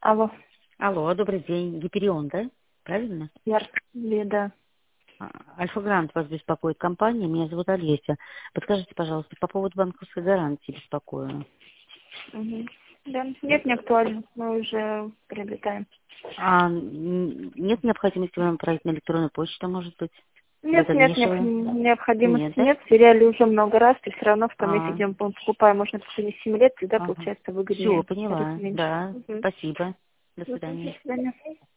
Алло, Алло, добрый день. Гиперион, да? Правильно? да. Альфа-Грант вас беспокоит компания. Меня зовут Олеся. Подскажите, пожалуйста, по поводу банковской гарантии беспокою. Мгм. Да, нет, не актуально. Мы уже приобретаем. Нет необходимости вам отправить на электронную почту, может быть, для Нет, дальнейшего? Нет, необходимости да? нет. Теряли уже много раз, и все равно в комиссии, А, где мы покупаем, можно в течение 7 лет, всегда ага. получается Все, выгоднее. Тарифы поняла. меньше. Да, Мгм. спасибо. До До свидания. свидания.